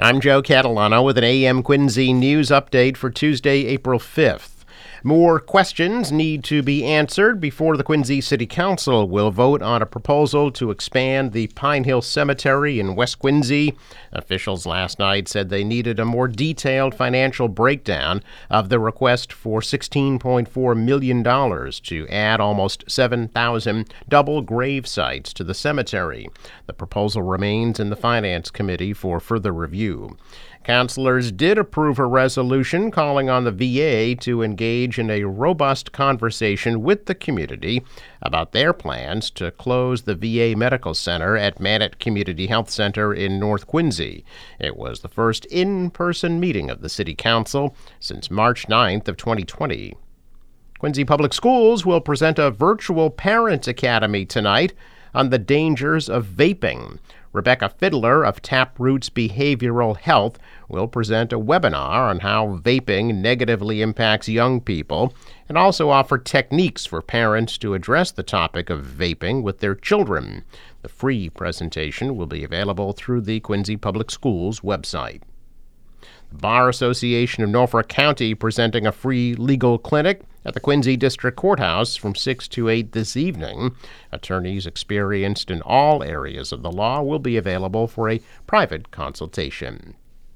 I'm Joe Catalano with an AM Quincy news update for Tuesday, April 5th. More questions need to be answered before the Quincy City Council will vote on a proposal to expand the Pine Hill Cemetery in West Quincy. Officials last night said they needed a more detailed financial breakdown of the request for $16.4 million to add almost 7,000 double grave sites to the cemetery. The proposal remains in the Finance Committee for further review. Councilors did approve a resolution calling on the VA to engage in a robust conversation with the community about their plans to close the VA Medical Center at Mannett Community Health Center in North Quincy. It was the first in-person meeting of the City Council since March 9th of 2020. Quincy Public Schools will present a virtual parent academy tonight on the dangers of vaping. Rebecca Fiddler of Taproots Behavioral Health will present a webinar on how vaping negatively impacts young people and also offer techniques for parents to address the topic of vaping with their children. The free presentation will be available through the Quincy Public Schools website. The Bar Association of Norfolk County presenting a free legal clinic at the Quincy District Courthouse from 6 to 8 this evening. Attorneys experienced in all areas of the law will be available for a private consultation.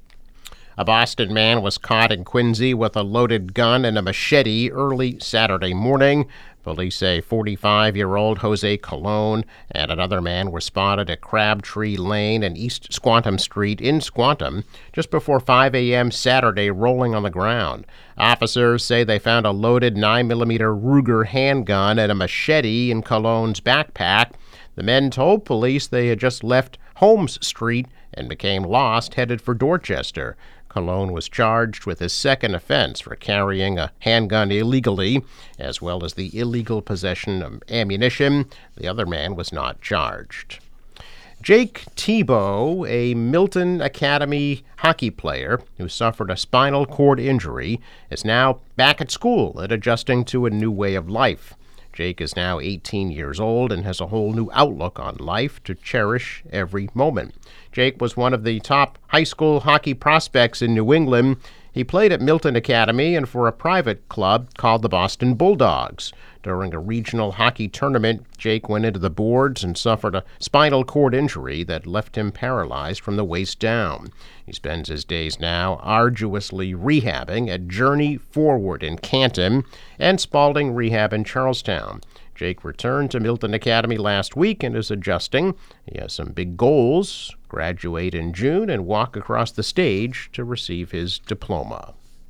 A Boston man was caught in Quincy with a loaded gun and a machete early Saturday morning. Police say 45-year-old Jose Colon and another man were spotted at Crabtree Lane and East Squantum Street in Squantum just before 5 a.m. Saturday, rolling on the ground. Officers say they found a loaded 9mm Ruger handgun and a machete in Colon's backpack. The men told police they had just left Holmes Street and became lost, headed for Dorchester. Colon was charged with his second offense for carrying a handgun illegally, as well as the illegal possession of ammunition. The other man was not charged. Jake Tebow, a Milton Academy hockey player who suffered a spinal cord injury, is now back at school and adjusting to a new way of life. Jake is now 18 years old and has a whole new outlook on life to cherish every moment. Jake was one of the top high school hockey prospects in New England. He played at Milton Academy and for a private club called the Boston Bulldogs. During a regional hockey tournament, Jake went into the boards and suffered a spinal cord injury that left him paralyzed from the waist down. He spends his days now arduously rehabbing at Journey Forward in Canton and Spalding Rehab in Charlestown. Jake returned to Milton Academy last week and is adjusting. He has some big goals: graduate in June and walk across the stage to receive his diploma.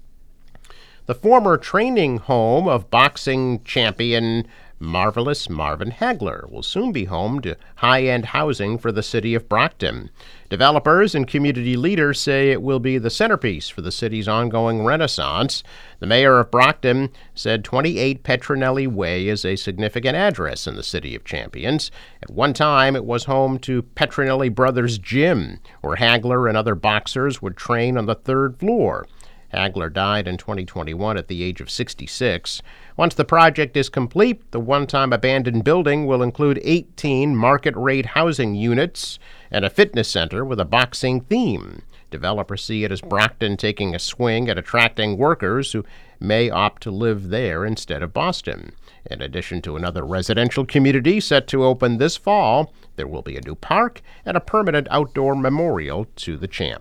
The former training home of boxing champion Marvelous Marvin Hagler will soon be home to high-end housing for the city of Brockton. Developers and community leaders say it will be the centerpiece for the city's ongoing renaissance. The mayor of Brockton said 28 Petronelli Way is a significant address in the city of Champions. At one time, it was home to Petronelli Brothers Gym, where Hagler and other boxers would train on the third floor. Hagler died in 2021 at the age of 66. Once the project is complete, the one-time abandoned building will include 18 market-rate housing units and a fitness center with a boxing theme. Developers see it as Brockton taking a swing at attracting workers who may opt to live there instead of Boston. In addition to another residential community set to open this fall, there will be a new park and a permanent outdoor memorial to the champ.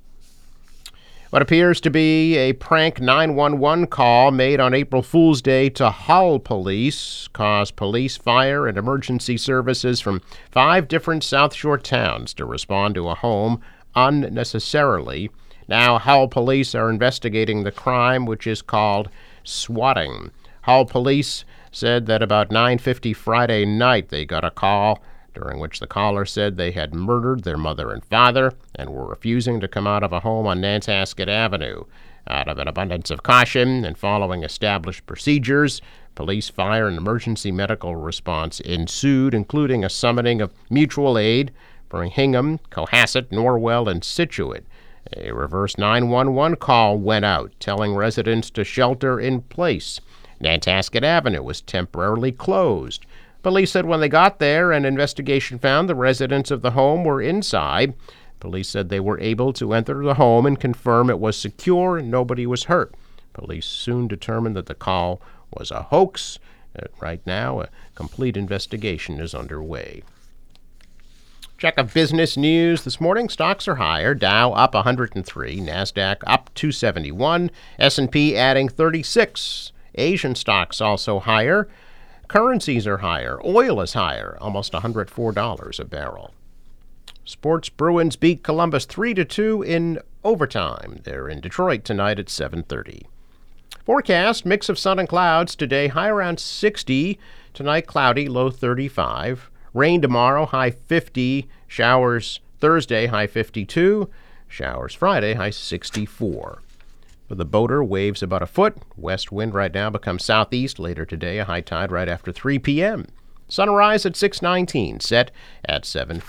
What appears to be a prank 911 call made on April Fool's Day to Hull Police caused police, fire, and emergency services from 5 different South Shore towns to respond to a home unnecessarily. Now, Hull Police are investigating the crime, which is called swatting. Hull Police said that about 9:50 Friday night they got a call during which the caller said they had murdered their mother and father and were refusing to come out of a home on Nantasket Avenue. Out of an abundance of caution and following established procedures, police, fire, and emergency medical response ensued, including a summoning of mutual aid for Hingham, Cohasset, Norwell, and Scituate. A reverse 911 call went out, telling residents to shelter in place. Nantasket Avenue was temporarily closed. Police said when they got there, an investigation found the residents of the home were inside. Police said they were able to enter the home and confirm it was secure and nobody was hurt. Police soon determined that the call was a hoax. Right now, a complete investigation is underway. Check of business news this morning. Stocks are higher. Dow up 103. NASDAQ up 271. S&P adding 36. Asian stocks also higher. Currencies are higher. Oil is higher, almost $104 a barrel. Sports: Bruins beat Columbus 3-2 in overtime. They're in Detroit tonight at 7:30. Forecast: mix of sun and clouds today, high around 60. Tonight, cloudy, low 35. Rain tomorrow, high 50. Showers Thursday, high 52. Showers Friday, high 64. For the boater, waves about a foot. West wind right now becomes southeast later today, a high tide right after 3 p.m. Sunrise at 6:19, set at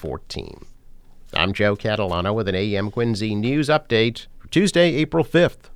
7:14. I'm Joe Catalano with an AM Quincy News Update for Tuesday, April 5th.